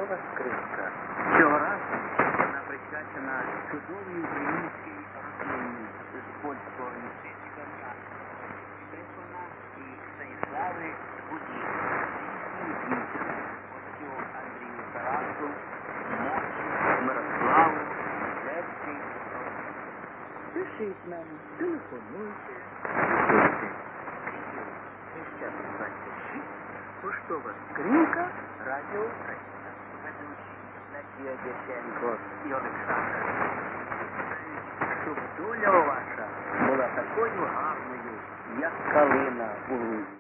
поштова скринька. Цього разу вона присвячена чудовій українській рослині з польського містечка Стефана і Станіслави Гудів. Їхнім дітям, отцю Андрію Тарасу, Моці, Мирославу, Лесі. Пишіть нам, телефонуйте, пишіть. 6026, поштова скринька, Радіо Україна. Ведучі Надія Дяченко і Олександр. Щоб доля ваша була такою гарною, як калина у лузі.